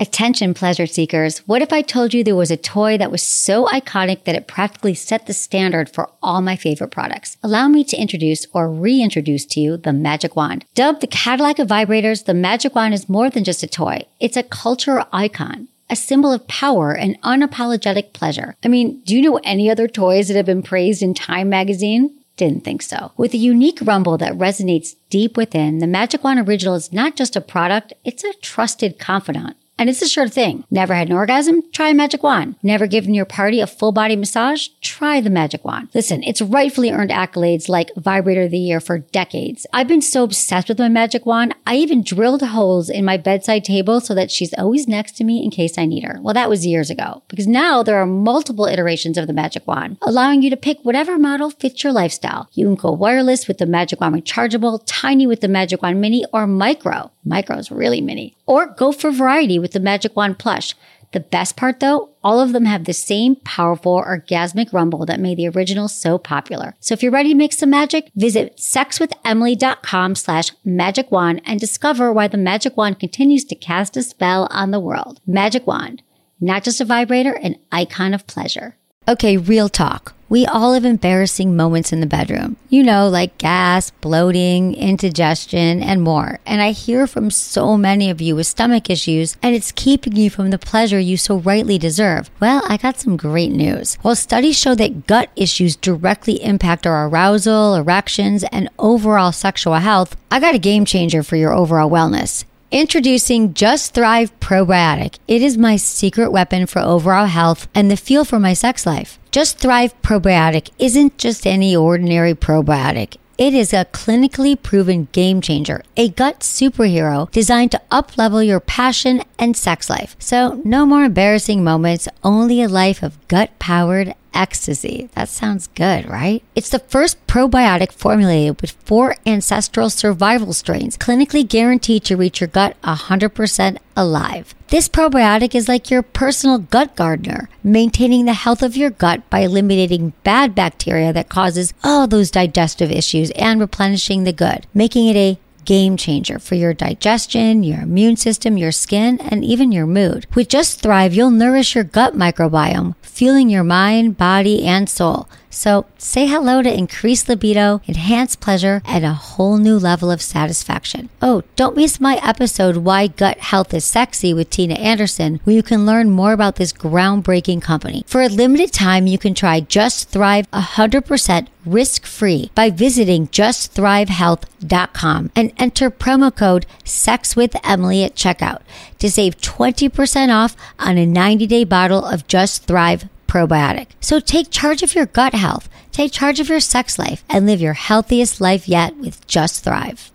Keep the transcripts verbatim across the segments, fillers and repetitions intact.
Attention, pleasure seekers. What if I told you there was a toy that was so iconic that it practically set the standard for all my favorite products? Allow me to introduce or reintroduce to you the Magic Wand. Dubbed the Cadillac of vibrators, the Magic Wand is more than just a toy. It's a cultural icon, a symbol of power and unapologetic pleasure. I mean, do you know any other toys that have been praised in Time magazine? Didn't think so. With a unique rumble that resonates deep within, the Magic Wand Original is not just a product, it's a trusted confidant. And it's a sure thing. Never had an orgasm? Try a Magic Wand. Never given your party a full body massage? Try the Magic Wand. Listen, it's rightfully earned accolades like Vibrator of the Year for decades. I've been so obsessed with my Magic Wand, I even drilled holes in my bedside table so that she's always next to me in case I need her. Well, that was years ago, because now there are multiple iterations of the Magic Wand, allowing you to pick whatever model fits your lifestyle. You can go wireless with the Magic Wand Rechargeable, tiny with the Magic Wand Mini, or micro. Micro is really mini. Or go for variety with the Magic Wand Plush. The best part though, all of them have the same powerful orgasmic rumble that made the original so popular. So if you're ready to make some magic, visit sexwithemily.com slash magic wand and discover why the Magic Wand continues to cast a spell on the world. Magic Wand, not just a vibrator, an icon of pleasure. Okay, real talk. We all have embarrassing moments in the bedroom. You know, like gas, bloating, indigestion, and more. And I hear from so many of you with stomach issues, and it's keeping you from the pleasure you so rightly deserve. Well, I got some great news. While studies show that gut issues directly impact our arousal, erections, and overall sexual health, I got a game changer for your overall wellness. Introducing Just Thrive Probiotic. It is my secret weapon for overall health and the fuel for my sex life. Just Thrive Probiotic isn't just any ordinary probiotic. It is a clinically proven game changer, a gut superhero designed to up-level your passion and sex life. So no more embarrassing moments, only a life of gut-powered ecstasy. That sounds good, right? It's the first probiotic formulated with four ancestral survival strains, clinically guaranteed to reach your gut one hundred percent alive. This probiotic is like your personal gut gardener, maintaining the health of your gut by eliminating bad bacteria that causes all those digestive issues and replenishing the good, making it a game changer for your digestion, your immune system, your skin, and even your mood. With Just Thrive, you'll nourish your gut microbiome, fueling your mind, body, and soul. So say hello to increased libido, enhanced pleasure, and a whole new level of satisfaction. Oh, don't miss my episode, Why Gut Health is Sexy with Tina Anderson, where you can learn more about this groundbreaking company. For a limited time, you can try Just Thrive one hundred percent risk-free by visiting just thrive health dot com and enter promo code SEXWITHEMILY at checkout to save twenty percent off on a ninety-day bottle of Just Thrive Probiotic. So take charge of your gut health, take charge of your sex life, and live your healthiest life yet with Just Thrive.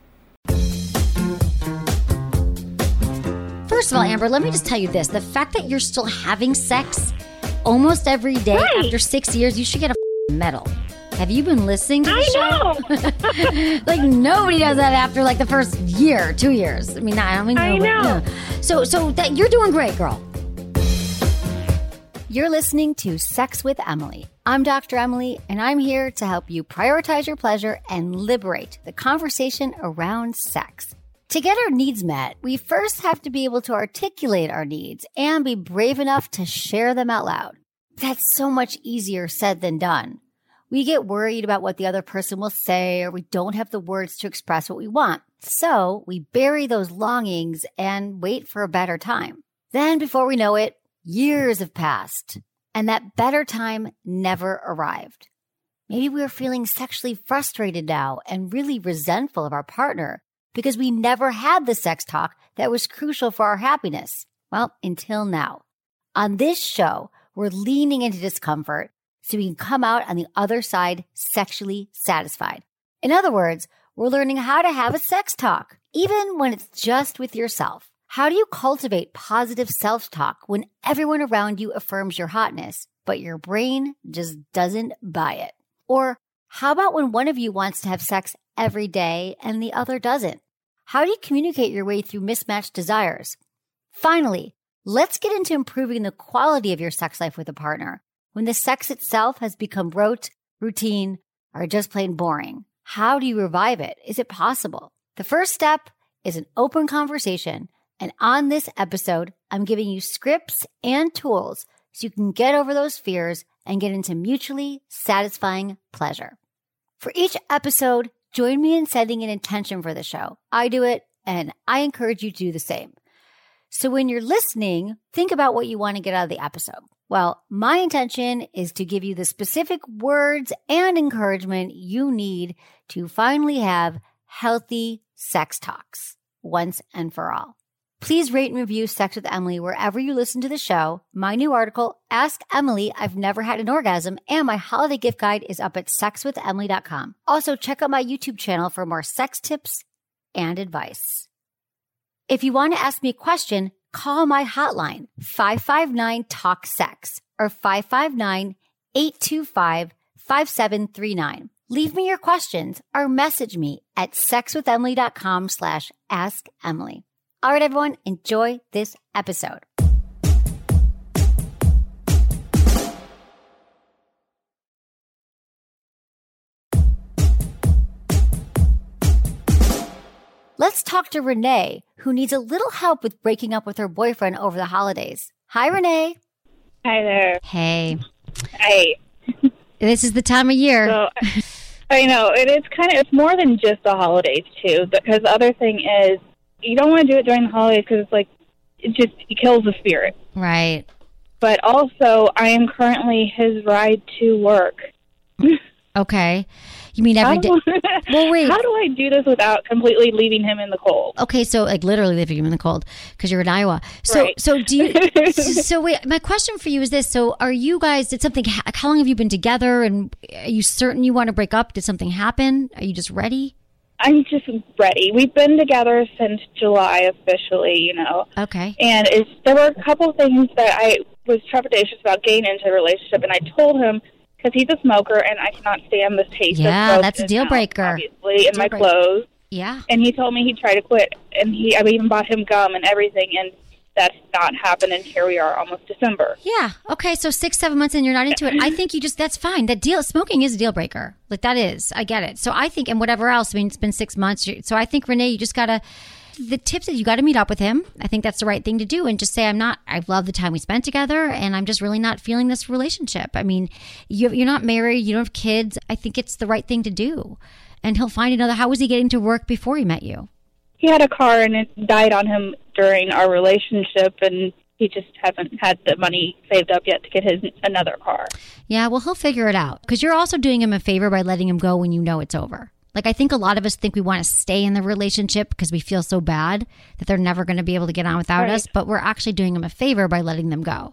First of all, Amber, let me just tell you this. The fact that you're still having sex almost every day right. after six years, you should get a medal. Have you been listening to the I show? Know. Like nobody does that after like the first year, two years. I mean, I don't mean I know. No. So, so that you're doing great, girl. You're listening to Sex with Emily. I'm Doctor Emily, and I'm here to help you prioritize your pleasure and liberate the conversation around sex. To get our needs met, we first have to be able to articulate our needs and be brave enough to share them out loud. That's so much easier said than done. We get worried about what the other person will say, or we don't have the words to express what we want. So we bury those longings and wait for a better time. Then before we know it, years have passed, and that better time never arrived. Maybe we're feeling sexually frustrated now and really resentful of our partner because we never had the sex talk that was crucial for our happiness. Well, until now. On this show, we're leaning into discomfort so we can come out on the other side sexually satisfied. In other words, we're learning how to have a sex talk, even when it's just with yourself. How do you cultivate positive self-talk when everyone around you affirms your hotness, but your brain just doesn't buy it? Or how about when one of you wants to have sex every day and the other doesn't? How do you communicate your way through mismatched desires? Finally, let's get into improving the quality of your sex life with a partner when the sex itself has become rote, routine, or just plain boring. How do you revive it? Is it possible? The first step is an open conversation. And on this episode, I'm giving you scripts and tools so you can get over those fears and get into mutually satisfying pleasure. For each episode, join me in setting an intention for the show. I do it, and I encourage you to do the same. So when you're listening, think about what you want to get out of the episode. Well, my intention is to give you the specific words and encouragement you need to finally have healthy sex talks once and for all. Please rate and review Sex with Emily wherever you listen to the show. My new article, Ask Emily, I've Never Had an Orgasm, and my holiday gift guide is up at sex with emily dot com. Also, check out my YouTube channel for more sex tips and advice. If you want to ask me a question, call my hotline, five five nine, talk sex, or five five nine, eight two five, five seven three nine. Leave me your questions or message me at sex with emily dot com slash ask emily. All right, everyone, enjoy this episode. Let's talk to Renee, who needs a little help with breaking up with her boyfriend over the holidays. Hi, Renee. Hi there. Hey. Hi. This is the time of year. So, I know, it is kind of, it's more than just the holidays, too, because the other thing is, you don't want to do it during the holidays because it's like, it just it kills the spirit. Right. But also, I am currently his ride to work. Okay. You mean every day? Well, wait. How do I do this without completely leaving him in the cold? Okay, so like literally leaving him in the cold because you're in Iowa. So, right. so do you? So wait, my question for you is this: so, are you guys? Did something? How long have you been together? And are you certain you want to break up? Did something happen? Are you just ready? I'm just ready. We've been together since July officially, you know. Okay. And it's, there were a couple things that I was trepidatious about getting into a relationship, and I told him, because he's a smoker, and I cannot stand the taste yeah, of smoke. that's a deal breaker. Obviously, in deal my breaker. clothes. Yeah. And he told me he'd try to quit, and he I even bought him gum and everything, and that's not happened, and here we are almost December. Yeah. Okay. So six, seven months and you're not into it. I think you just, that's fine. That deal, smoking is a deal breaker. Like that is, I get it. So I think, and whatever else, I mean, it's been six months. So I think, Renee, you just got to, the tips is you got to meet up with him. I think that's the right thing to do. And just say, I'm not, I love the time we spent together and I'm just really not feeling this relationship. I mean, you, you're not married. You don't have kids. I think it's the right thing to do. And he'll find another, how was he getting to work before he met you? He had a car and it died on him during our relationship, and he just hasn't had the money saved up yet to get his another car. Yeah, well, he'll figure it out because you're also doing him a favor by letting him go when you know it's over. Like, I think a lot of us think we want to stay in the relationship because we feel so bad that they're never going to be able to get on without right. us, but we're actually doing them a favor by letting them go.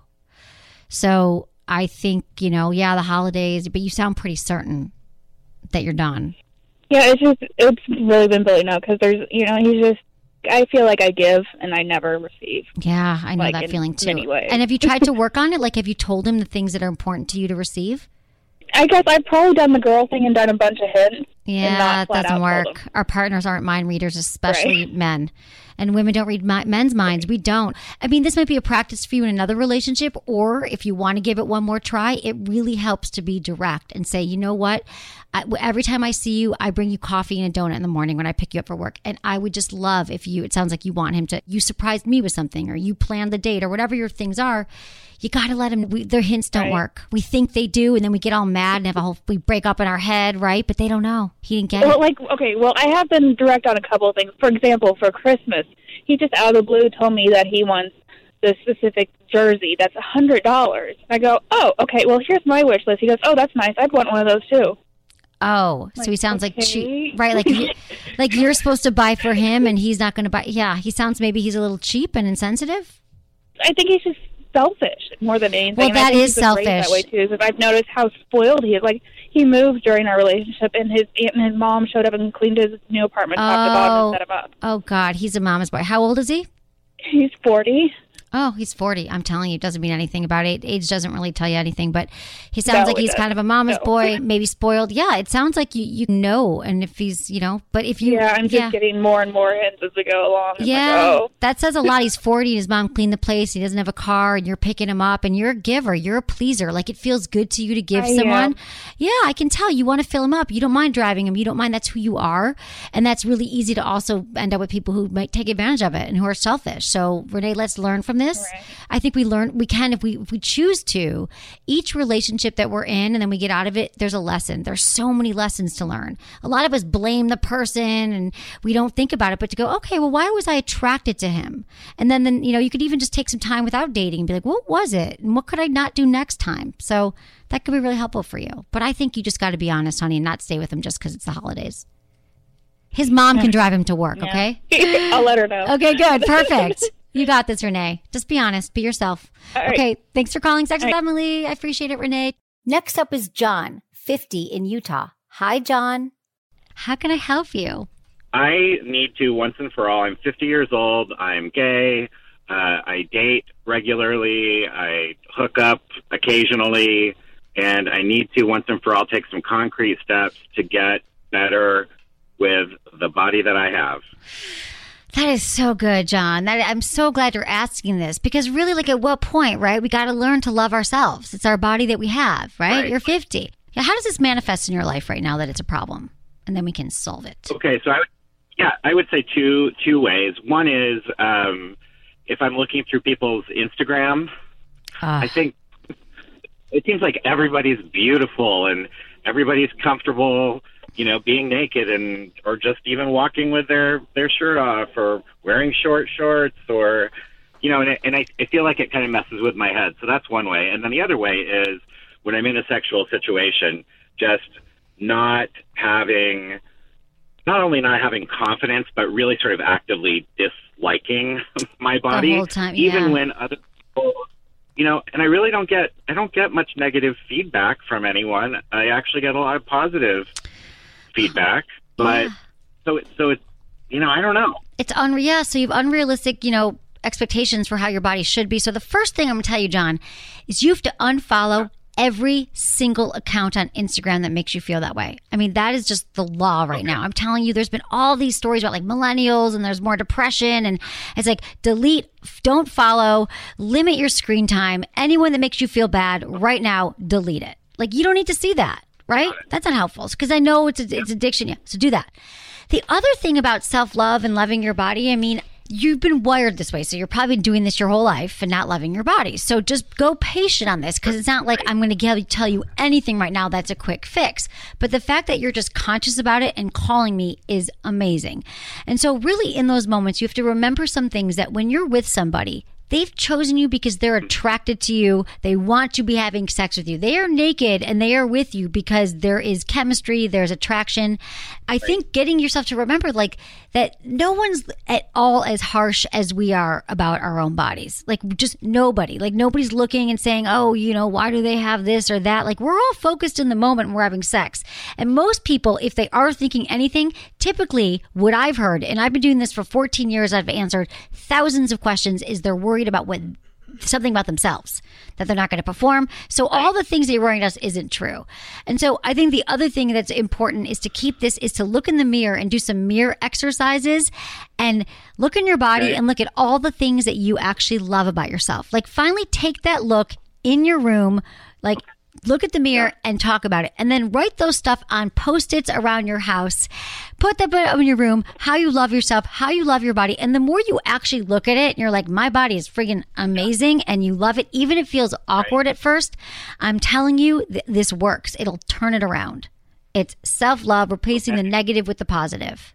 So I think, you know, yeah, the holidays, but you sound pretty certain that you're done. Yeah, it's just, it's really been building up because there's, you know, he's just, I feel like I give and I never receive. Yeah, I know like, that feeling too. Anyway. And have you tried to work on it? Like, have you told him the things that are important to you to receive? I guess I've probably done the girl thing and done a bunch of hints. Yeah, it doesn't work. Our partners aren't mind readers, especially right. men. And women don't read mi- men's minds. We don't. I mean, this might be a practice for you in another relationship, or if you want to give it one more try, it really helps to be direct and say, you know what? I, every time I see you, I bring you coffee and a donut in the morning when I pick you up for work. And I would just love if you, it sounds like you want him to, you surprised me with something, or you planned the date, or whatever your things are. You got to let them, we, their hints don't right. work. We think they do, and then we get all mad and have a whole, we break up in our head, right? But they don't know. He didn't get well, it. Like, okay, well, I have been direct on a couple of things. For example, for Christmas, he just out of the blue told me that he wants the specific jersey that's one hundred dollars. I go, oh, okay, well, here's my wish list. He goes, oh, that's nice. I'd want one of those, too. Oh, like, so he sounds okay. like cheap, right? Like, you, like you're supposed to buy for him, and he's not going to buy. Yeah, he sounds maybe he's a little cheap and insensitive. I think he's just selfish more than anything. Well, that I think is he's selfish. That way too, because I've noticed how spoiled he is. Like, he moved during our relationship, and his aunt and his mom showed up and cleaned his new apartment, top to bottom, and set him up. Oh God, he's a mama's boy. How old is he? He's forty. Oh, he's forty. I'm telling you, it doesn't mean anything about it. Age doesn't really tell you anything, but he sounds no, like he's doesn't. kind of a mama's no. boy, maybe spoiled. Yeah, it sounds like you, you know, and if he's, you know, but if you... Yeah, I'm just yeah. getting more and more hints as we go along. Yeah, like, oh. that says a lot. He's forty, his mom cleaned the place, he doesn't have a car, and you're picking him up, and you're a giver, you're a pleaser. Like, it feels good to you to give I someone. am. Yeah, I can tell. You want to fill him up. You don't mind driving him. You don't mind. That's who you are. And that's really easy to also end up with people who might take advantage of it and who are selfish. So, Renee, let's learn from this. business. Right. I think we learn, we can, if we, if we choose to, each relationship that we're in and then we get out of it, there's a lesson. There's so many lessons to learn. A lot of us blame the person and we don't think about it, but to go, okay, well, why was I attracted to him? And then, then, you know, you could even just take some time without dating and be like, what was it? And what could I not do next time? So that could be really helpful for you. But I think you just got to be honest, honey, and not stay with him just because it's the holidays. His mom can drive him to work, Yeah. okay? I'll let her know. Okay, good. Perfect. You got this, Renee. Just be honest. Be yourself. All right. Okay, thanks for calling Sex All with right. Emily. I appreciate it, Renee. Next up is John, fifty, in Utah. Hi, John. How can I help you? I need to, once and for all, I'm fifty years old. I'm gay. Uh, I date regularly. I hook up occasionally. And I need to, once and for all, take some concrete steps to get better with the body that I have. That is so good, John. That, I'm so glad you're asking this because really, like, at what point, right? We got to learn to love ourselves. It's our body that we have, right? Right. You're fifty. Yeah. How does this manifest in your life right now that it's a problem? And then we can solve it. Okay, so I would, yeah, I would say two two ways. One is um, if I'm looking through people's Instagram, Uh, I think it seems like everybody's beautiful and everybody's comfortable, you know, being naked and or just even walking with their, their shirt off or wearing short shorts or, you know, and, it, and I, I feel like it kind of messes with my head. So that's one way. And then the other way is when I'm in a sexual situation, just not having, not only not having confidence, but really sort of actively disliking my body, whole time, even yeah. when other people, you know, and I really don't get, I don't get much negative feedback from anyone. I actually get a lot of positive feedback, but Yeah. so, it, so it's, you know, I don't know. It's unreal. Yeah, so you have unrealistic, you know, expectations for how your body should be. So the first thing I'm going to tell you, John, is you have to unfollow every single account on Instagram that makes you feel that way. I mean, that is just the law right now. I'm telling you, there's been all these stories about like millennials and there's more depression and it's like delete, don't follow, limit your screen time. Anyone that makes you feel bad right now, delete it. Like you don't need to see that, right? That's not helpful because I know it's a, it's addiction. Yeah, so do that. The other thing about self-love and loving your body, I mean, you've been wired this way. So you're probably doing this your whole life and not loving your body. So just go patient on this because it's not like I'm going to tell you anything right now that's a quick fix. But the fact that you're just conscious about it and calling me is amazing. And so really in those moments, you have to remember some things that when you're with somebody, they've chosen you because they're attracted to you. They want to be having sex with you. They are naked and they are with you because there is chemistry, there's attraction. I think getting yourself to remember like that no one's at all as harsh as we are about our own bodies. Like just nobody, like nobody's looking and saying, oh, you know, why do they have this or that? Like we're all focused in the moment when we're having sex. And most people, if they are thinking anything, typically what I've heard, and I've been doing this for fourteen years, I've answered thousands of questions, is they're worried about what something about themselves that they're not going to perform. So all the things that you're worrying about isn't true. And so I think the other thing that's important is to keep this is to look in the mirror and do some mirror exercises and look in your body Okay. and look at all the things that you actually love about yourself. Like finally take that look in your room, like look at the mirror and talk about it. And then write those stuff on Post-its around your house. Put that in your room, how you love yourself, how you love your body. And the more you actually look at it, and you're like, my body is friggin' amazing, and you love it, even if it feels awkward at first, I'm telling you, th- this works. It'll turn it around. It's self-love, replacing the negative with the positive.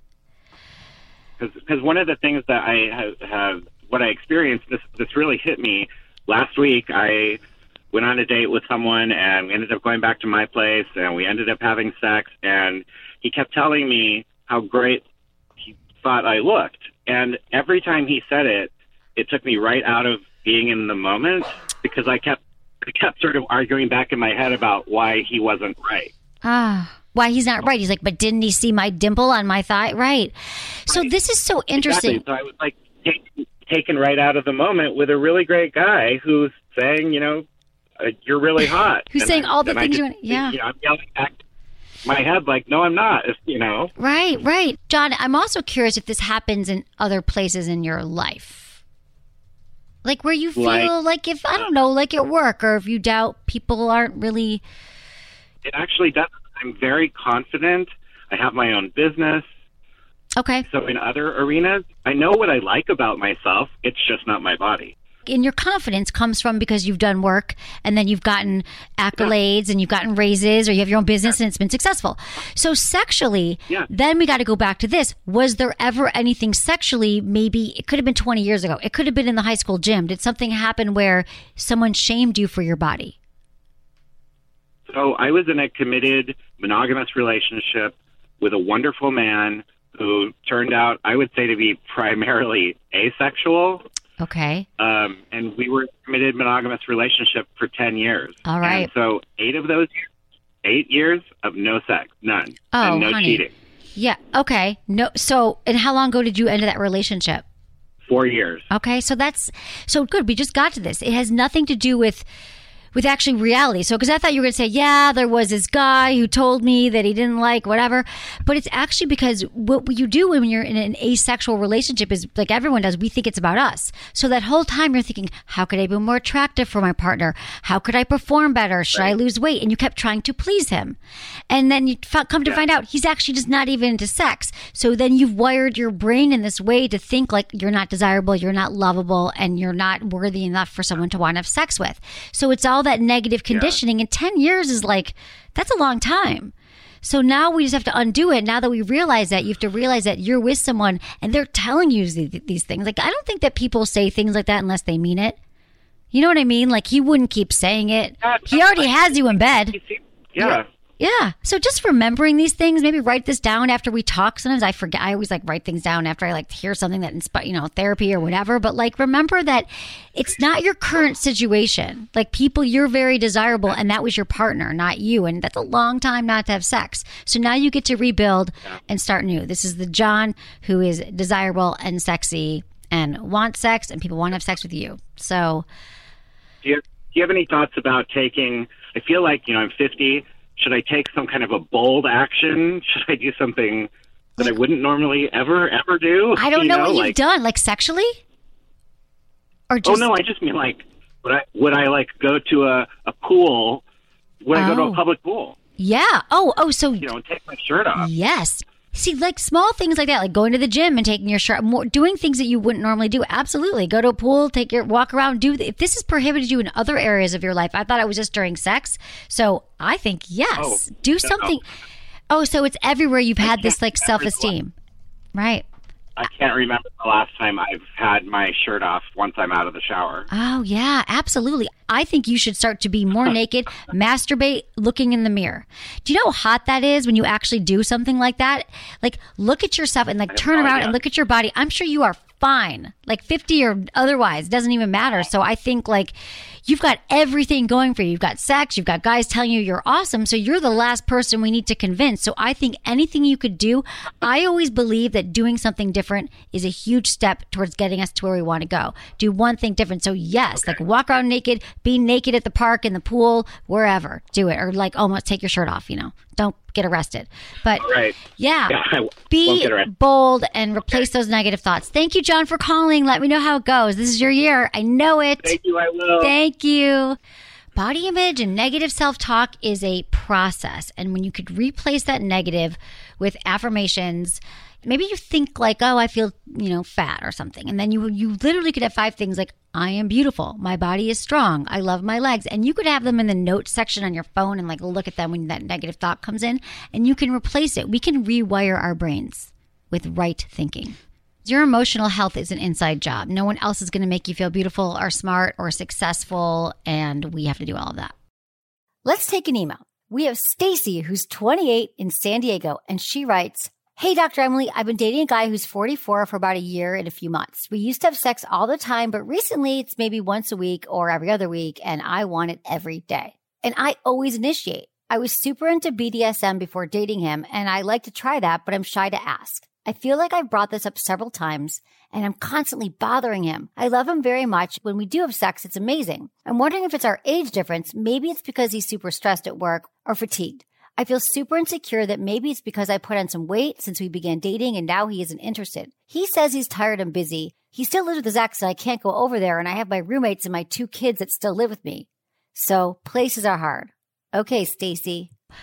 Because one of the things that I have, have what I experienced, this this really hit me last week. I went on a date with someone and we ended up going back to my place and we ended up having sex, and he kept telling me how great he thought I looked. And every time he said it, it took me right out of being in the moment because I kept I kept sort of arguing back in my head about why he wasn't right. Ah, why he's not right. He's like, but didn't he see my dimple on my thigh? Right. So this is so interesting. Exactly. So I was like take, taken right out of the moment with a really great guy who's saying, you know, uh, you're really hot. Who's And saying I- all the and I things you just- want- yeah. You know, I'm yelling back my head like, no, I'm not, you know. Right, right. John, I'm also curious if this happens in other places in your life. Like where you feel like, Like- if, I don't know, like at work or if you doubt people aren't really. It actually does. I'm very confident. I have my own business. Okay. So in other arenas, I know what I like about myself. It's just not my body. And your confidence comes from because you've done work and then you've gotten accolades yeah. and you've gotten raises or you have your own business yeah. and it's been successful. So sexually, yeah. then we got to go back to this. Was there ever anything sexually, maybe it could have been twenty years ago. It could have been in the high school gym. Did something happen where someone shamed you for your body? So I was in a committed monogamous relationship with a wonderful man who turned out, I would say, to be primarily asexual. Okay. Um, and we were in a committed monogamous relationship for ten years. All right. And so eight of those years, eight years of no sex, none. Oh, and no honey. cheating. Yeah. Okay. No. So, and how long ago did you end that relationship? Four years. Okay. So that's, so good. We just got to this. It has nothing to do with with actually reality. So, because I thought you were going to say, yeah, there was this guy who told me that he didn't like whatever. But it's actually because what you do when you're in an asexual relationship is, like everyone does, we think it's about us. So that whole time you're thinking, how could I be more attractive for my partner? How could I perform better? Should right. I lose weight? And you kept trying to please him. And then you f- come to yeah. find out he's actually just not even into sex. So then you've wired your brain in this way to think like you're not desirable, you're not lovable, and you're not worthy enough for someone to want to have sex with. So it's all that negative conditioning, yeah. and ten years is like, that's a long time. So now we just have to undo it. Now that we realize that, you have to realize that you're with someone and they're telling you these, these things. Like, I don't think that people say things like that unless they mean it. You know what I mean? Like, he wouldn't keep saying it. Uh, he already has you in bed. Yeah. yeah. Yeah. So just remembering these things, maybe write this down after we talk. Sometimes I forget. I always like write things down after I like hear something that inspires, you know, therapy or whatever. But like, remember that it's not your current situation. Like, people, you're very desirable and that was your partner, not you. And that's a long time not to have sex. So now you get to rebuild and start new. This is the John who is desirable and sexy and wants sex, and people want to have sex with you. So do you, do you have any thoughts about taking, I feel like, you know, I'm fifty. Should I take some kind of a bold action? Should I do something that I wouldn't normally ever, ever do? I don't you know, know what like, you've done, like sexually? Or just... Oh, no, I just mean like, would I, would I like go to a, a pool? Would I oh. go to a public pool? Yeah. Oh, oh, so... You know, and take my shirt off. Yes. See, like small things like that, like going to the gym and taking your shirt, more, doing things that you wouldn't normally do. Absolutely. Go to a pool, take your walk around, do, if this has prohibited you in other areas of your life. I thought it was just during sex. So I think, yes, oh, do something. No. Oh, so it's everywhere you've had this like self-esteem. Right. I can't remember the last time I've had my shirt off once I'm out of the shower. Oh, yeah, absolutely. I think you should start to be more naked, masturbate, looking in the mirror. Do you know how hot that is when you actually do something like that? Like, look at yourself and like turn around and look at your body. I'm sure you are fine, like fifty or otherwise, it doesn't even matter. So I think like you've got everything going for you. You've got sex, you've got guys telling you you're awesome. So you're the last person we need to convince. So I think anything you could do, I always believe that doing something different is a huge step towards getting us to where we want to go. Do one thing different. So yes, okay. like walk around naked, be naked at the park, in the pool, wherever, do it. Or like almost take your shirt off, you know, don't get arrested. But right. yeah, yeah be bold and replace okay. those negative thoughts. Thank you, John, for calling. Let me know how it goes. This is your year. I know it. Thank you. I will. Thank you. Body image and negative self-talk is a process. And when you could replace that negative with affirmations, maybe you think like, oh, I feel, you know, fat or something. And then you you literally could have five things like, I am beautiful. My body is strong. I love my legs. And you could have them in the notes section on your phone and like look at them when that negative thought comes in, and you can replace it. We can rewire our brains with right thinking. Your emotional health is an inside job. No one else is going to make you feel beautiful or smart or successful. And we have to do all of that. Let's take an email. We have Stacy, who's twenty-eight in San Diego, and she writes, hey, Doctor Emily, I've been dating a guy who's forty-four for about a year and a few months. We used to have sex all the time, but recently it's maybe once a week or every other week, and I want it every day. And I always initiate. I was super into B D S M before dating him, and I like to try that, but I'm shy to ask. I feel like I've brought this up several times, and I'm constantly bothering him. I love him very much. When we do have sex, it's amazing. I'm wondering if it's our age difference. Maybe it's because he's super stressed at work or fatigued. I feel super insecure that maybe it's because I put on some weight since we began dating and now he isn't interested. He says he's tired and busy. He still lives with his ex and I can't go over there, and I have my roommates and my two kids that still live with me. So places are hard. Okay, Stacy.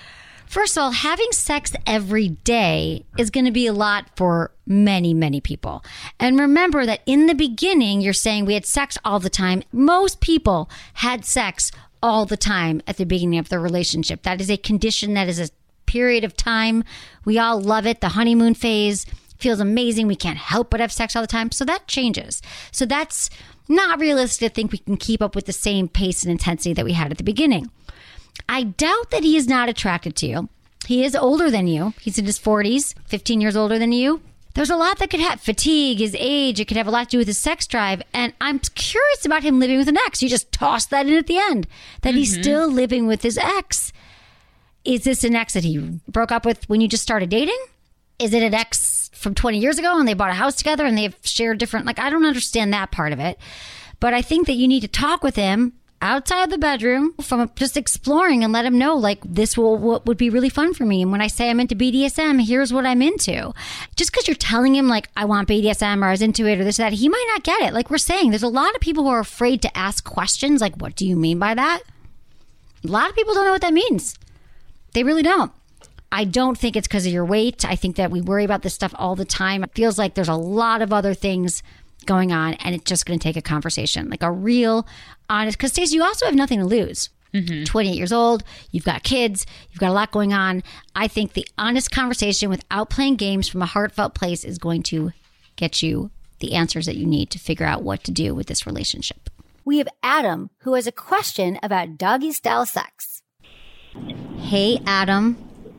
First of all, having sex every day is going to be a lot for many, many people. And remember that in the beginning, you're saying we had sex all the time. Most people had sex all the time at the beginning of their relationship. That is a condition, that is a period of time. We all love it. The honeymoon phase feels amazing. We can't help but have sex all the time. So that changes. So that's not realistic to think we can keep up with the same pace and intensity that we had at the beginning. I doubt that he is not attracted to you. He is older than you. He's in his forties, fifteen years older than you. There's a lot that could have fatigue, his age. It could have a lot to do with his sex drive. And I'm curious about him living with an ex. You just tossed that in at the end, that mm-hmm. he's still living with his ex. Is this an ex that he broke up with when you just started dating? Is it an ex from twenty years ago and they bought a house together and they've shared different, like, I don't understand that part of it. But I think that you need to talk with him outside the bedroom, from just exploring, and let him know, like, this will what would be really fun for me. And when I say I'm into B D S M, here's what I'm into. Just because you're telling him, like, I want B D S M or I was into it or this or that, he might not get it. Like we're saying, there's a lot of people who are afraid to ask questions like, what do you mean by that? A lot of people don't know what that means. They really don't. I don't think it's because of your weight. I think that we worry about this stuff all the time. It feels like there's a lot of other things going on, and it's just going to take a conversation, like a real honest, because Stacey, you also have nothing to lose. Mm-hmm. twenty-eight years old, you've got kids, you've got a lot going on. I think the honest conversation without playing games from a heartfelt place is going to get you the answers that you need to figure out what to do with this relationship. We have Adam, who has a question about doggy style sex. Hey, Adam.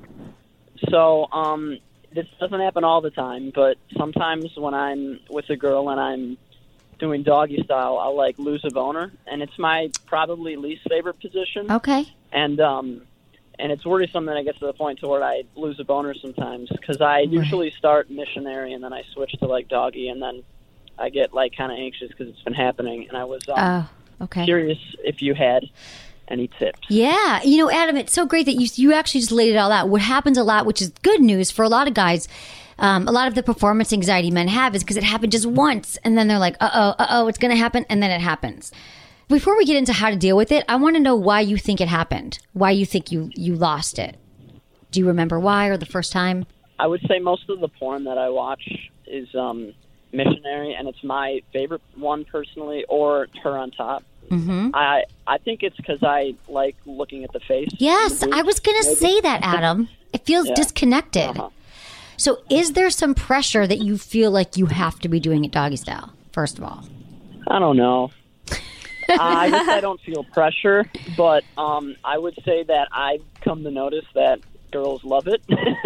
So, um, this doesn't happen all the time, but sometimes when I'm with a girl and I'm doing doggy style, I'll, like, lose a boner, and it's my probably least favorite position. Okay. And um, and it's worrisome that I get to the point to where I lose a boner sometimes, because I right. usually start missionary, and then I switch to, like, doggy, and then I get, like, kind of anxious because it's been happening, and I was um, oh, okay. curious if you had any tips. Yeah. You know, Adam, it's so great that you you actually just laid it all out. What happens a lot, which is good news for a lot of guys, um, a lot of the performance anxiety men have is because it happened just once. And then they're like, uh-oh, uh-oh, it's going to happen. And then it happens. Before we get into how to deal with it, I want to know why you think it happened, why you think you, you lost it. Do you remember why, or the first time? I would say most of the porn that I watch is um, missionary, and it's my favorite one personally, or Her on Top. Mm-hmm. I I think it's because I like looking at the face. Yes, the I was going to say that, Adam. It feels yeah. disconnected. Uh-huh. So is there some pressure that you feel like you have to be doing it doggy style, first of all? I don't know. I guess I don't feel pressure, but um, I would say that I've come to notice that girls love it.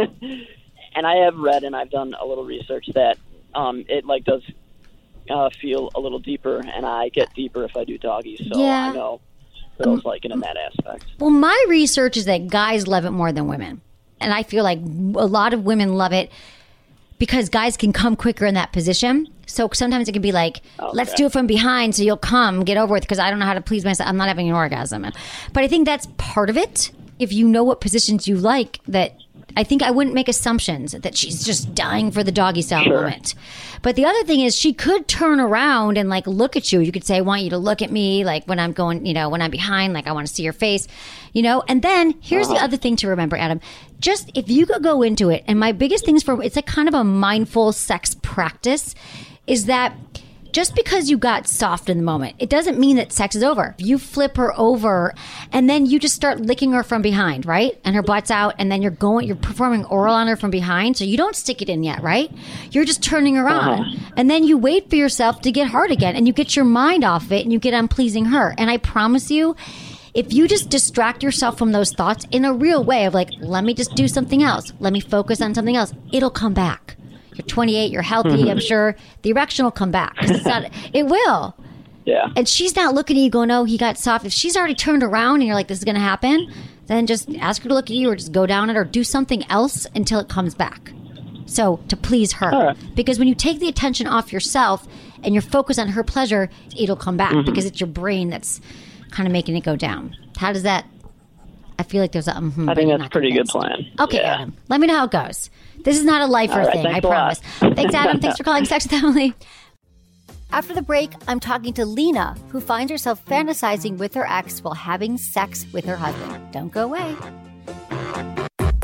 And I have read and I've done a little research that um, it like does Uh, feel a little deeper, and I get deeper if I do doggy, so yeah. I know girls like it in that aspect. Well, my research is that guys love it more than women, and I feel like a lot of women love it because guys can come quicker in that position. So sometimes it can be like, okay. let's do it from behind so you'll come, get over it, because I don't know how to please myself. I'm not having an orgasm. But I think that's part of it. If you know what positions you like, that I think I wouldn't make assumptions that she's just dying for the doggy style sure. moment. But the other thing is, she could turn around and like look at you. You could say, I want you to look at me, like when I'm going, you know, when I'm behind, like I want to see your face, you know. And then here's uh-huh. the other thing to remember, Adam. Just if you could go into it, and my biggest things for it's like kind of a mindful sex practice, is that just because you got soft in the moment, it doesn't mean that sex is over. You flip her over and then you just start licking her from behind, right? And her butt's out, and then you're going, you're performing oral on her from behind. So you don't stick it in yet, right? You're just turning her on. Uh-huh. And then you wait for yourself to get hard again, and you get your mind off it and you get on pleasing her. And I promise you, if you just distract yourself from those thoughts in a real way of like, let me just do something else. Let me focus on something else. It'll come back. You're twenty-eight, you're healthy, mm-hmm. I'm sure the erection will come back. It's not, it will. Yeah. And she's not looking at you going, oh, he got soft. If she's already turned around and you're like, this is going to happen, then just ask her to look at you, or just go down it, or do something else until it comes back. So to please her. Right. Because when you take the attention off yourself and you're focused on her pleasure, it'll come back mm-hmm. because it's your brain that's kind of making it go down. How does that? I feel like there's a. Mm-hmm, I think that's a pretty good plan. Okay, yeah. Adam. Let me know how it goes. This is not a lifer right, thing, I promise. Thanks, Adam. Thanks for calling Sex with Emily. After the break, I'm talking to Lena, who finds herself fantasizing with her ex while having sex with her husband. Don't go away.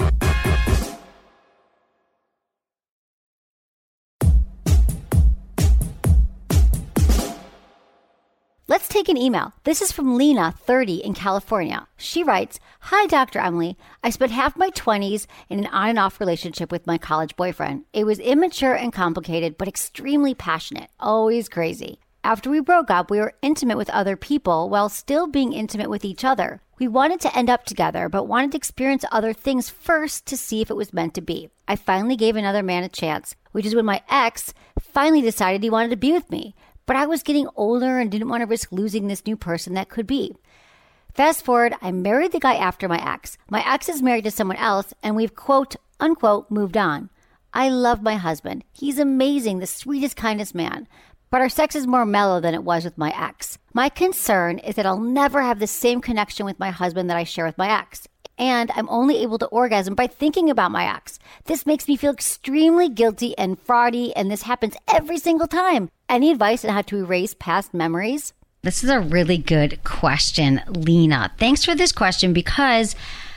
take an email. This is from Lena, thirty, in California. She writes, "Hi, Doctor Emily. I spent half my twenties in an on and off relationship with my college boyfriend. It was immature and complicated, but extremely passionate. Always crazy. After we broke up, we were intimate with other people while still being intimate with each other. We wanted to end up together, but wanted to experience other things first to see if it was meant to be. I finally gave another man a chance, which is when my ex finally decided he wanted to be with me. But I was getting older and didn't want to risk losing this new person that could be. Fast forward, I married the guy after my ex. My ex is married to someone else, and we've quote, unquote, moved on. I love my husband. He's amazing, the sweetest, kindest man. But our sex is more mellow than it was with my ex. My concern is that I'll never have the same connection with my husband that I share with my ex. And I'm only able to orgasm by thinking about my ex. This makes me feel extremely guilty and fraudy, and this happens every single time. Any advice on how to erase past memories?" This is a really good question, Lena. Thanks for this question, because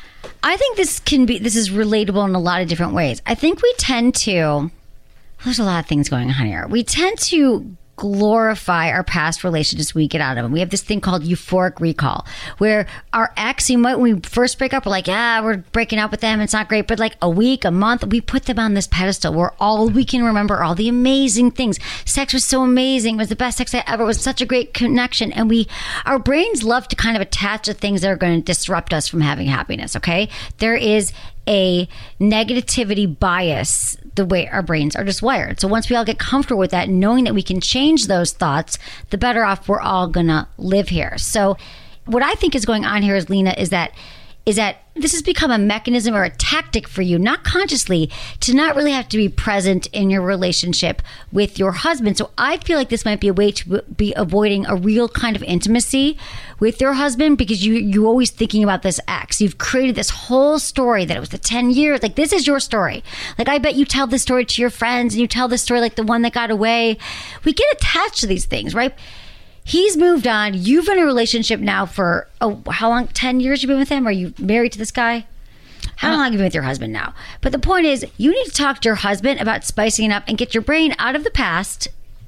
I think this can be, this is relatable in a lot of different ways. I think we tend to, there's a lot of things going on here. We tend to glorify our past relationships we get out of them. We have this thing called euphoric recall, where our ex, you might, when we first break up, we're like, yeah, we're breaking up with them, it's not great. But like a week, a month, we put them on this pedestal where all we can remember are all the amazing things. Sex was so amazing. It was the best sex I ever. It was such a great connection. And we, our brains love to kind of attach to things that are going to disrupt us from having happiness. Okay. There is a negativity bias, the way our brains are just wired. So once we all get comfortable with that, knowing that we can change those thoughts, the better off we're all gonna live here. So what I think is going on here is, Lena, is that is that this has become a mechanism or a tactic for you, not consciously, to not really have to be present in your relationship with your husband. So I feel like this might be a way to be avoiding a real kind of intimacy with your husband, because you, you're always thinking about this ex. You've created this whole story that it was the ten years. Like, this is your story. Like, I bet you tell this story to your friends, and you tell this story like the one that got away. We get attached to these things, right? He's moved on. You've been in a relationship now for, oh, how long? ten years you've been with him? Are you married to this guy? How long have you been with your husband now? But the point is, you need to talk to your husband about spicing it up and get your brain out of the past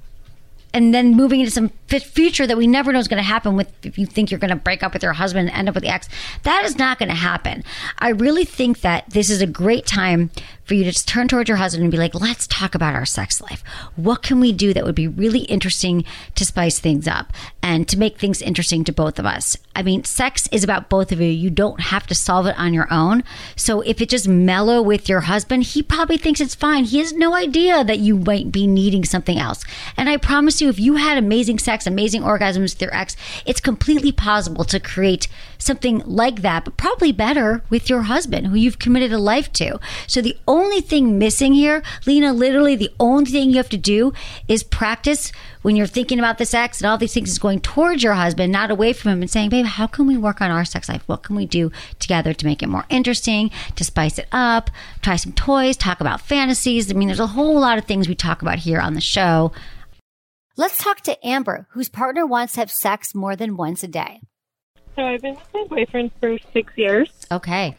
and then moving into some future that we never know is going to happen with, if you think you're going to break up with your husband and end up with the ex. That is not going to happen. I really think that this is a great time for you to just turn towards your husband and be like, let's talk about our sex life. What can we do that would be really interesting to spice things up and to make things interesting to both of us? I mean, sex is about both of you. You don't have to solve it on your own. So if it just mellow with your husband, he probably thinks it's fine. He has no idea that you might be needing something else. And I promise you, if you had amazing sex, amazing orgasms with your ex, it's completely possible to create something like that, but probably better with your husband, who you've committed a life to. So the only thing missing here, Lena, literally the only thing you have to do is practice when you're thinking about this ex and all these things, is going towards your husband, not away from him, and saying, babe, how can we work on our sex life? What can we do together to make it more interesting, to spice it up, try some toys, talk about fantasies? I mean, there's a whole lot of things we talk about here on the show. Let's talk to Amber, whose partner wants to have sex more than once a day. So I've been with my boyfriend for six years. Okay.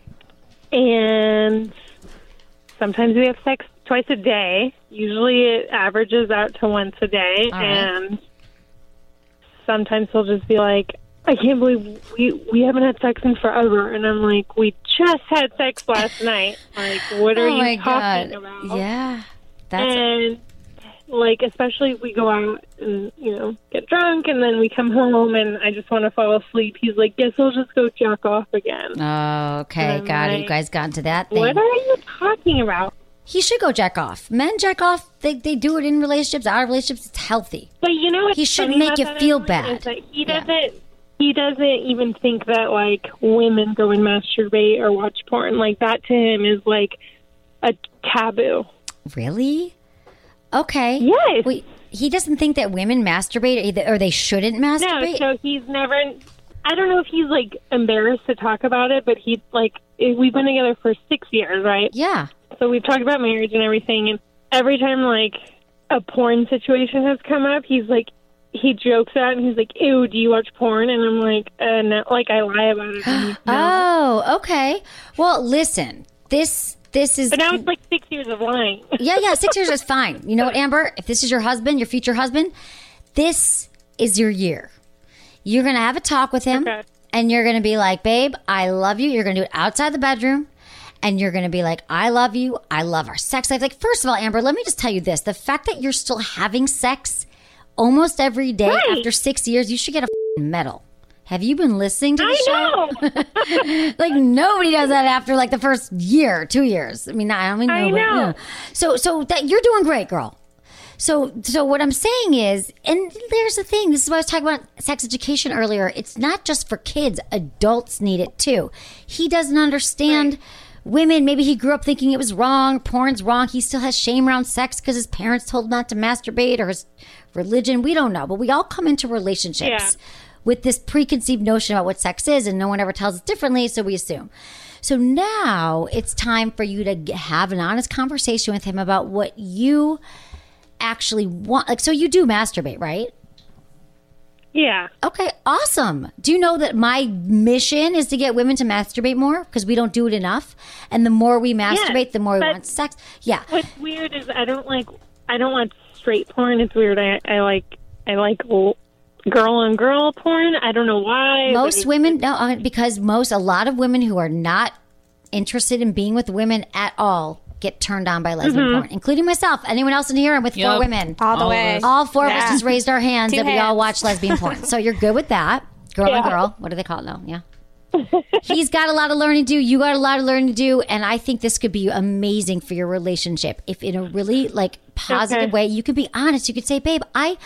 And sometimes we have sex twice a day. Usually it averages out to once a day. All right. And sometimes he'll just be like, I can't believe we, we haven't had sex in forever. And I'm like, we just had sex last night. Like, what are oh my you talking God. about? Yeah. That's and like, especially if we go out and, you know, get drunk and then we come home and I just want to fall asleep. He's like, guess I'll just go jack off again. Oh, okay. And Got like, it. You guys got into that thing. What are you talking about? He should go jack off. Men jack off. They they do it in relationships, out of relationships. It's healthy. But you know what? He shouldn't make you feel bad. Is that he Yeah. doesn't. He doesn't even think that like women go and masturbate or watch porn. Like that to him is like a taboo. Really? Okay. Yes. Wait, he doesn't think that women masturbate or they shouldn't masturbate? No, so he's never. I don't know if he's like embarrassed to talk about it, but he like we've been together for six years, right? Yeah. So we've talked about marriage and everything, and every time like a porn situation has come up, he's like, he jokes out and he's like, ew, do you watch porn? And I'm like, uh, no, like I lie about it. And he's, no. Oh, okay. Well, listen, this this is. But now it's like six years of lying. yeah, yeah, six years is fine. You know what, Amber? If this is your husband, your future husband, this is your year. You're going to have a talk with him Okay. and you're going to be like, babe, I love you. You're going to do it outside the bedroom. And you're going to be like, I love you. I love our sex life. Like, first of all, Amber, let me just tell you this. The fact that you're still having sex almost every day Right. after six years, you should get a f***ing medal. Have you been listening to the I show? know. Like, nobody does that after like the first year, two years. I mean, I don't mean, I nobody- know. yeah. So, so that you're doing great, girl. So, so what I'm saying is, and there's the thing. This is why I was talking about sex education earlier. It's not just for kids. Adults need it too. He doesn't understand women. Maybe he grew up thinking it was wrong. Porn's wrong. He still has shame around sex because his parents told him not to masturbate or his religion. We don't know, but we all come into relationships Yeah. with this preconceived notion about what sex is, and no one ever tells us differently, so we assume. So now it's time for you to g- have an honest conversation with him about what you actually want. Like, so you do masturbate, right? Yeah. Okay, awesome. Do you know that my mission is to get women to masturbate more because we don't do it enough? And the more we masturbate, the more we but- want sex. Yeah. What's weird is I don't like I don't want straight porn. It's weird. I I like I like l- girl on girl porn. I don't know why. but Most it's- women, no, uh, because most, a lot of women who are not interested in being with women at all get turned on by lesbian Mm-hmm. porn, including myself. Anyone else in here? I'm with four Yup. women. All the All of way. us. All four of us Yeah. just raised our hands Two that we all hands. watch lesbian porn. So you're good with that. Girl and Yeah. girl. What do they call it now? Yeah. He's got a lot of learning to do. You got a lot of learning to do. And I think this could be amazing for your relationship. If in a really like positive Okay. way, you could be honest. You could say, babe, I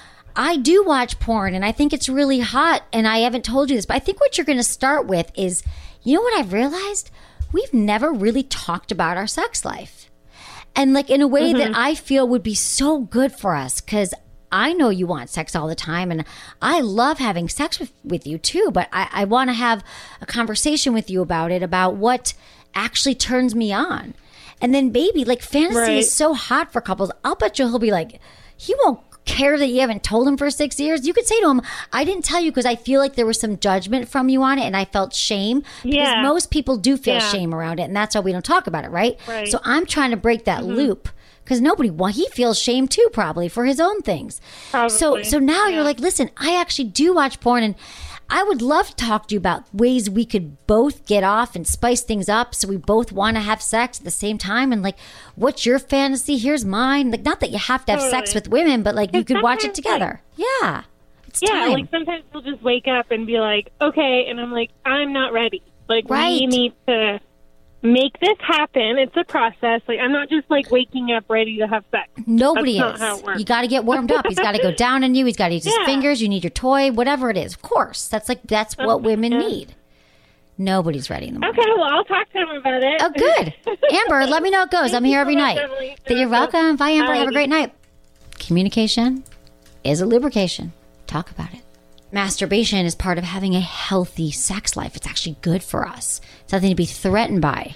I do watch porn and I think it's really hot and I haven't told you this, but I think what you're going to start with is, you know what I've realized? We've never really talked about our sex life. And like in a way that I feel would be so good for us because I know you want sex all the time and I love having sex with, with you too, but I, I want to have a conversation with you about it, about what actually turns me on. And then baby, like fantasy Right. is so hot for couples. I'll bet you he'll be like, he won't care that you haven't told him for six years. You could say to him, I didn't tell you because I feel like there was some judgment from you on it and I felt shame. Because Yeah. most people do feel Yeah. shame around it and that's why we don't talk about it, right? Right. So I'm trying to break that loop because nobody, well, he feels shame too probably for his own things. So, Probably. so now Yeah. you're like, listen, I actually do watch porn and I would love to talk to you about ways we could both get off and spice things up so we both want to have sex at the same time. And like, what's your fantasy? Here's mine. Like, not that you have to have sex Totally. with women, but like you could watch it sometimes, together. Yeah. It's Yeah, time. like sometimes we'll just wake up and be like, okay, and I'm like, I'm not ready. Like, Right. we need to make this happen. It's a process. Like, I'm not just like waking up ready to have sex. Nobody That's is. not how it works. You got to get warmed up. He's got to go down on you. He's got to use his Yeah. fingers. You need your toy, whatever it is. Of course. That's like, that's what women yeah. need. Nobody's ready in the morning. Okay, well, I'll talk to him about it. Oh, good. Amber, let me know how it goes. Thank I'm you here so every much, night. Emily. Then you're welcome. Bye, Amber. Have a Alrighty. great night. Communication is a lubrication. Talk about it. Masturbation is part of having a healthy sex life. It's actually good for us. It's nothing to be threatened by.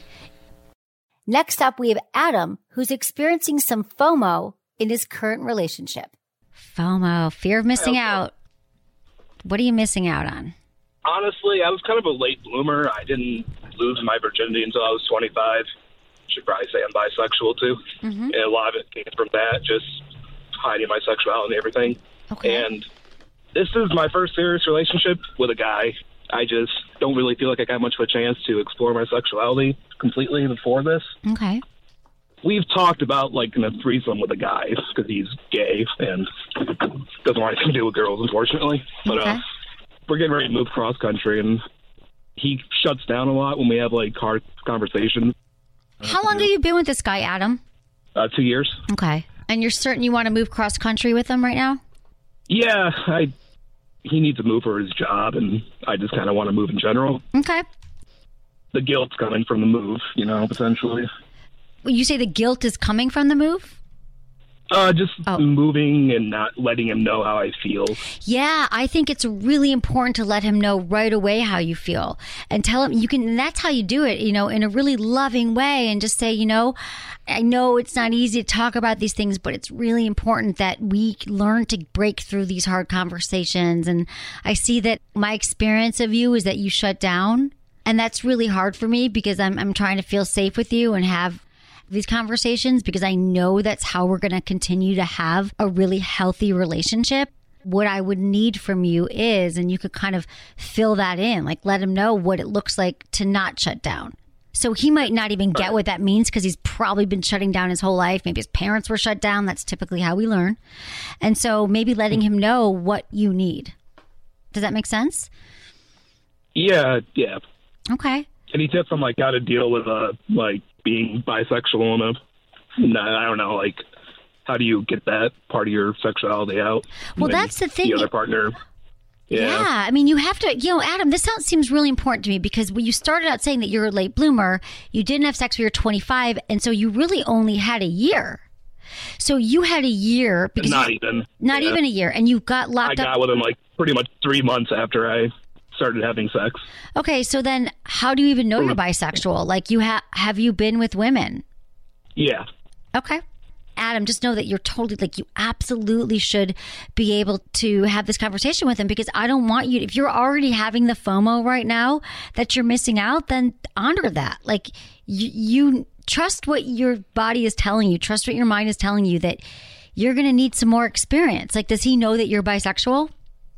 Next up, we have Adam, who's experiencing some FOMO in his current relationship. FOMO, fear of missing out. What are you missing out on? Honestly, I was kind of a late bloomer. I didn't lose my virginity until I was twenty-five. Should probably say I'm bisexual, too. Mm-hmm. And a lot of it came from that, just hiding my sexuality and everything. Okay. And this is my first serious relationship with a guy. I just don't really feel like I got much of a chance to explore my sexuality completely before this. Okay. We've talked about, like, in a threesome with a guy because he's gay and doesn't want anything to do with girls, unfortunately. But Okay. uh, we're getting ready to move cross-country, and he shuts down a lot when we have, like, hard conversations. How long have you been with this guy, Adam? Uh, two years. Okay. And you're certain you want to move cross country with him right now? Yeah, I. He needs to move for his job, and I just kind of want to move in general. Okay. The guilt's coming from the move, you know, potentially. Well, you say the guilt is coming from the move? Uh, just Oh. moving and not letting him know how I feel. Yeah, I think it's really important to let him know right away how you feel and tell him you can, and that's how you do it, you know, in a really loving way and just say, you know, I know it's not easy to talk about these things, but it's really important that we learn to break through these hard conversations. And I see that my experience of you is that you shut down, and that's really hard for me because I'm, I'm trying to feel safe with you and have these conversations because I know that's how we're going to continue to have a really healthy relationship. what I would need from you is, and you could kind of fill that in, like let him know what it looks like to not shut down. So he might not even get what that means because he's probably been shutting down his whole life. Maybe his parents were shut down. That's typically how we learn. And so maybe letting him know what you need. Does that make sense? Yeah, yeah. Okay. Any tips on like how to deal with uh like being bisexual in a, no, I don't know, like how do you get that part of your sexuality out? Well, that's the thing. The other partner. Yeah. yeah, I mean, you have to, you know, Adam, this sounds, seems really important to me because when you started out saying that you're a late bloomer, you didn't have sex when you were twenty-five, and so you really only had a year. So you had a year. Because not you, even. Not yeah. even a year, and you got locked I up. I got with him like pretty much three months after I started having sex. Okay, so then how do you even know you're bisexual? Like, you have, have you been with women? Yeah. Okay. Adam, just know that you're totally, like, you absolutely should be able to have this conversation with him because I don't want you, if you're already having the FOMO right now that you're missing out, then honor that. Like, you, you trust what your body is telling you, trust what your mind is telling you that you're going to need some more experience. Like, does he know that you're bisexual?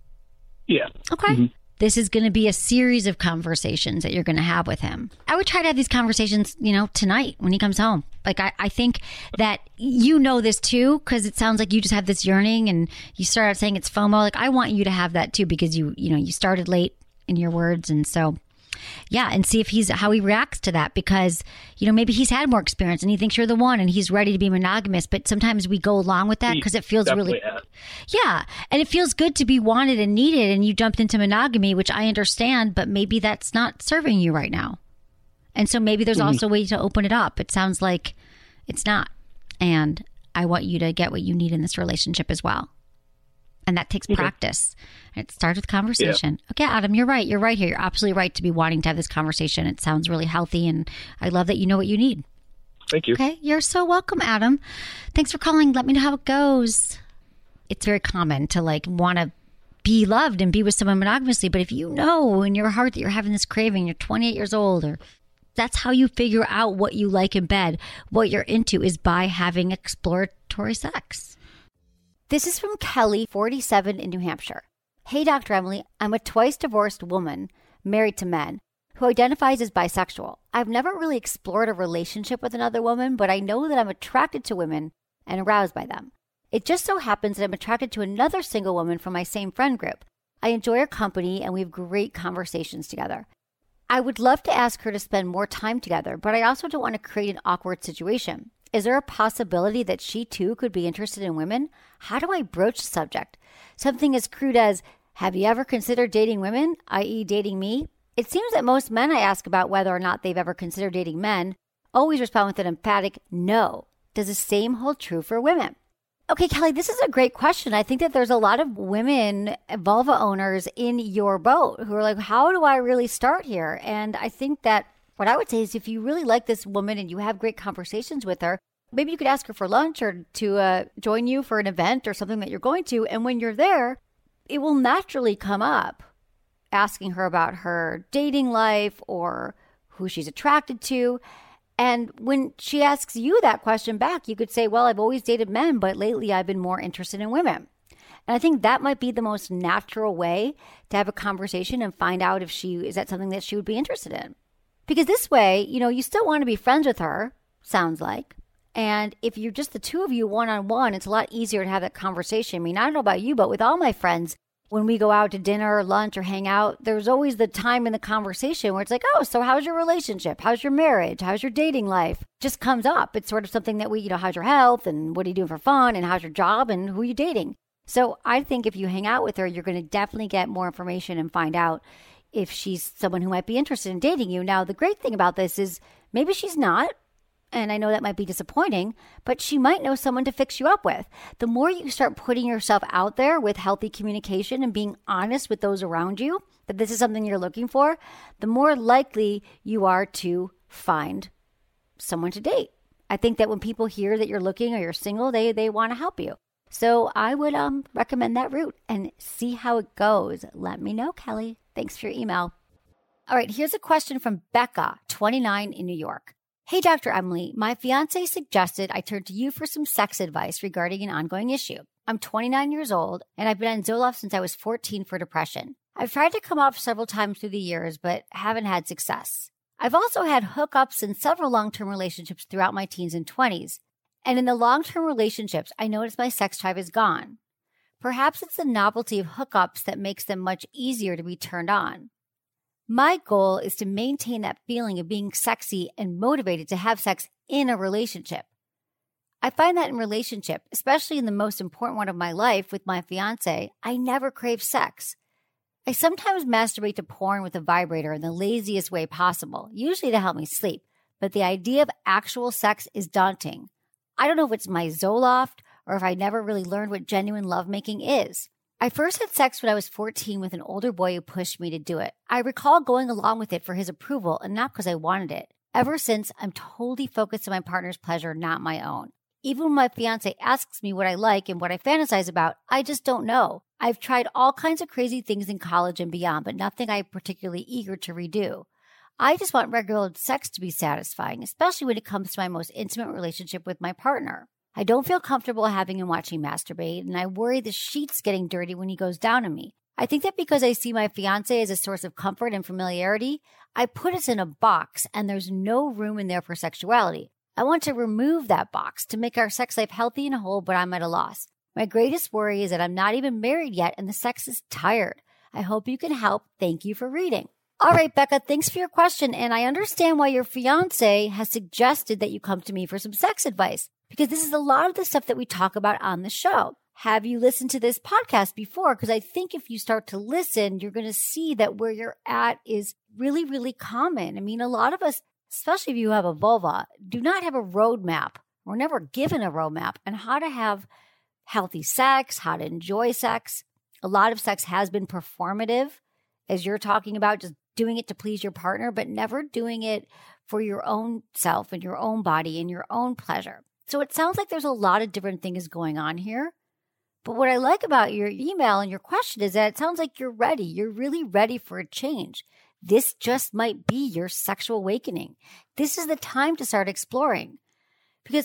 Yeah. Okay. Mm-hmm. This is going to be a series of conversations that you're going to have with him. I would try to have these conversations, you know, tonight when he comes home. Like, I, I think that you know this too, because it sounds like you just have this yearning and you start out saying it's FOMO. Like, I want you to have that too, because you, you know, you started late in your words. And so, yeah, and see if he's, how he reacts to that, because, you know, maybe he's had more experience and he thinks you're the one and he's ready to be monogamous. But sometimes we go along with that because it feels really, has. yeah. And it feels good to be wanted and needed. And you jumped into monogamy, which I understand, but maybe that's not serving you right now. And so maybe there's mm-hmm. also a way to open it up. It sounds like it's not. And I want you to get what you need in this relationship as well. And that takes okay. practice. It starts with conversation. Yeah. Okay, Adam, you're right. You're right here. You're absolutely right to be wanting to have this conversation. It sounds really healthy, and I love that you know what you need. Thank you. Okay, you're so welcome, Adam. Thanks for calling. Let me know how it goes. It's very common to like want to be loved and be with someone monogamously, but if you know in your heart that you're having this craving, you're twenty-eight years old, or that's how you figure out what you like in bed, what you're into, is by having exploratory sex. This is from Kelly, forty-seven, in New Hampshire. Hey, Doctor Emily, I'm a twice divorced woman married to men who identifies as bisexual. I've never really explored a relationship with another woman, but I know that I'm attracted to women and aroused by them. It just so happens that I'm attracted to another single woman from my same friend group. I enjoy her company and we have great conversations together. I would love to ask her to spend more time together, but I also don't want to create an awkward situation. Is there a possibility that she too could be interested in women? How do I broach the subject? Something as crude as, have you ever considered dating women, that is dating me? It seems that most men I ask about whether or not they've ever considered dating men always respond with an emphatic no. Does the same hold true for women? Okay, Kelly, this is a great question. I think that there's a lot of women, vulva owners in your boat who are like, how do I really start here? And I think that what I would say is if you really like this woman and you have great conversations with her, maybe you could ask her for lunch or to uh, join you for an event or something that you're going to. And when you're there, it will naturally come up, asking her about her dating life or who she's attracted to. And when she asks you that question back, you could say, well, I've always dated men, but lately I've been more interested in women. And I think that might be the most natural way to have a conversation and find out if she, is that something that she would be interested in? Because this way, you know, you still want to be friends with her, sounds like. And if you're just the two of you one-on-one, it's a lot easier to have that conversation. I mean, I don't know about you, but with all my friends, when we go out to dinner or lunch or hang out, there's always the time in the conversation where it's like, oh, so how's your relationship? How's your marriage? How's your dating life? Just comes up. It's sort of something that we, you know, how's your health and what are you doing for fun and how's your job and who are you dating? So I think if you hang out with her, you're going to definitely get more information and find out if she's someone who might be interested in dating you. Now, the great thing about this is maybe she's not. And I know that might be disappointing, but she might know someone to fix you up with. The more you start putting yourself out there with healthy communication and being honest with those around you, that this is something you're looking for, the more likely you are to find someone to date. I think that when people hear that you're looking or you're single, they, they want to help you. So I would um recommend that route and see how it goes. Let me know, Kelly. Thanks for your email. All right, here's a question from Becca, twenty-nine, in New York. Hey, Doctor Emily, my fiance suggested I turn to you for some sex advice regarding an ongoing issue. I'm twenty-nine years old, and I've been on Zoloft since I was fourteen for depression. I've tried to come off several times through the years, but haven't had success. I've also had hookups in several long-term relationships throughout my teens and twenties. And in the long-term relationships, I notice my sex drive is gone. Perhaps it's the novelty of hookups that makes them much easier to be turned on. My goal is to maintain that feeling of being sexy and motivated to have sex in a relationship. I find that in relationship, especially in the most important one of my life with my fiance, I never crave sex. I sometimes masturbate to porn with a vibrator in the laziest way possible, usually to help me sleep, but the idea of actual sex is daunting. I don't know if it's my Zoloft or if I never really learned what genuine lovemaking is. I first had sex when I was fourteen with an older boy who pushed me to do it. I recall going along with it for his approval and not because I wanted it. Ever since, I'm totally focused on my partner's pleasure, not my own. Even when my fiance asks me what I like and what I fantasize about, I just don't know. I've tried all kinds of crazy things in college and beyond, but nothing I'm particularly eager to redo. I just want regular sex to be satisfying, especially when it comes to my most intimate relationship with my partner. I don't feel comfortable having him watch me masturbate, and I worry the sheet's getting dirty when he goes down on me. I think that because I see my fiance as a source of comfort and familiarity, I put us in a box, and there's no room in there for sexuality. I want to remove that box to make our sex life healthy and whole, but I'm at a loss. My greatest worry is that I'm not even married yet and the sex is tired. I hope you can help. Thank you for reading. All right, Becca, thanks for your question. And I understand why your fiance has suggested that you come to me for some sex advice, because this is a lot of the stuff that we talk about on the show. Have you listened to this podcast before? Because I think if you start to listen, you're going to see that where you're at is really, really common. I mean, a lot of us, especially if you have a vulva, do not have a roadmap. We're never given a roadmap on how to have healthy sex, how to enjoy sex. A lot of sex has been performative, as you're talking about, just doing it to please your partner, but never doing it for your own self and your own body and your own pleasure. So it sounds like there's a lot of different things going on here. But what I like about your email and your question is that it sounds like you're ready. You're really ready for a change. This just might be your sexual awakening. This is the time to start exploring, because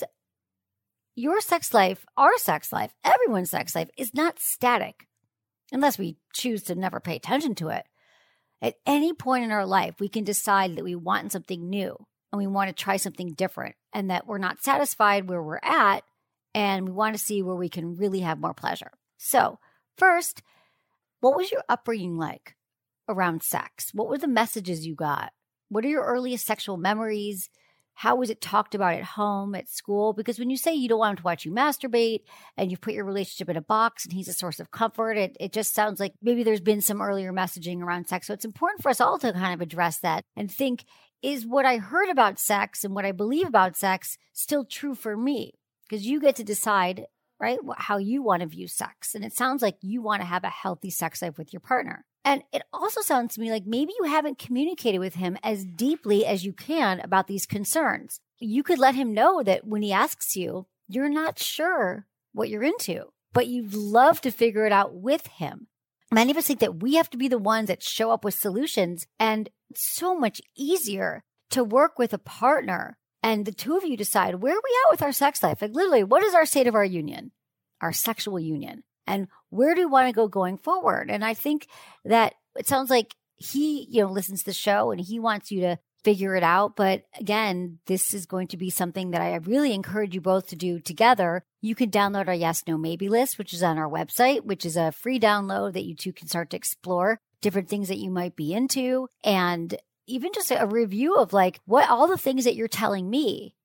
your sex life, our sex life, everyone's sex life is not static unless we choose to never pay attention to it. At any point in our life, we can decide that we want something new and we want to try something different, and that we're not satisfied where we're at and we want to see where we can really have more pleasure. So first, what was your upbringing like around sex? What were the messages you got? What are your earliest sexual memories? How was it talked about at home, at school? Because when you say you don't want him to watch you masturbate and you put your relationship in a box and he's a source of comfort, it, it just sounds like maybe there's been some earlier messaging around sex. So it's important for us all to kind of address that and think, is what I heard about sex and what I believe about sex still true for me? Because you get to decide, right, how you want to view sex. And it sounds like you want to have a healthy sex life with your partner. And it also sounds to me like maybe you haven't communicated with him as deeply as you can about these concerns. You could let him know that when he asks you, you're not sure what you're into, but you'd love to figure it out with him. Many of us think that we have to be the ones that show up with solutions, and it's so much easier to work with a partner and the two of you decide, where are we at with our sex life? Like literally, what is our state of our union, our sexual union? And where do we want to go going forward? And I think that it sounds like he, you know, listens to the show and he wants you to figure it out. But again, this is going to be something that I really encourage you both to do together. You can download our Yes, No, Maybe list, which is on our website, which is a free download that you two can start to explore different things that you might be into. And even just a review of like what all the things that you're telling me,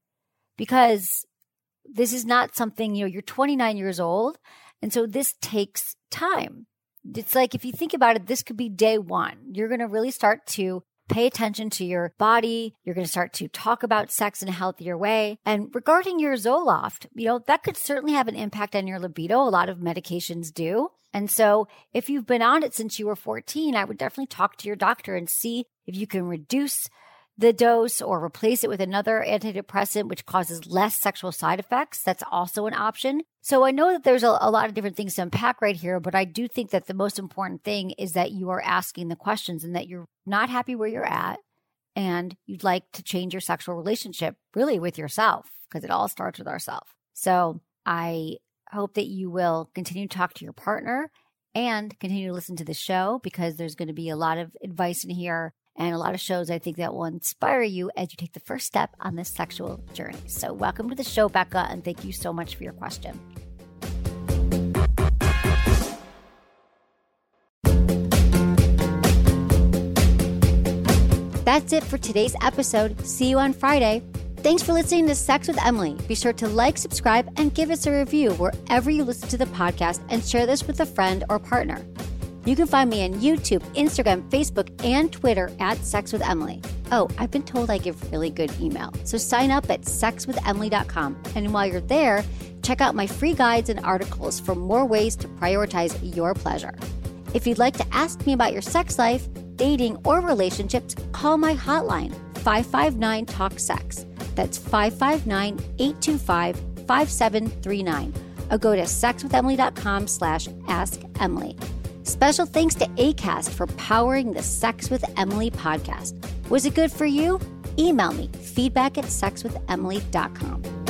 because this is not something, you know, you're twenty-nine years old. And so this takes time. It's like, if you think about it, this could be day one. You're going to really start to pay attention to your body. You're going to start to talk about sex in a healthier way. And regarding your Zoloft, you know, that could certainly have an impact on your libido. A lot of medications do. And so if you've been on it since you were fourteen, I would definitely talk to your doctor and see if you can reduce the dose or replace it with another antidepressant, which causes less sexual side effects. That's also an option. So I know that there's a, a lot of different things to unpack right here, but I do think that the most important thing is that you are asking the questions and that you're not happy where you're at and you'd like to change your sexual relationship really with yourself, because it all starts with ourselves. So I hope that you will continue to talk to your partner and continue to listen to the show, because there's going to be a lot of advice in here and a lot of shows I think that will inspire you as you take the first step on this sexual journey. So welcome to the show, Becca, and thank you so much for your question. That's it for today's episode. See you on Friday. Thanks for listening to Sex with Emily. Be sure to like, subscribe, and give us a review wherever you listen to the podcast, and share this with a friend or partner. You can find me on YouTube, Instagram, Facebook, and Twitter at Sex with Emily. Oh, I've been told I give really good email, so sign up at sex with emily dot com. And while you're there, check out my free guides and articles for more ways to prioritize your pleasure. If you'd like to ask me about your sex life, dating, or relationships, call my hotline, five five nine, talk sex. That's five five nine, eight two five, five seven three nine. Or go to sex with emily dot com slash ask Emily. Special thanks to Acast for powering the Sex with Emily podcast. Was it good for you? Email me, feedback at sex with emily dot com.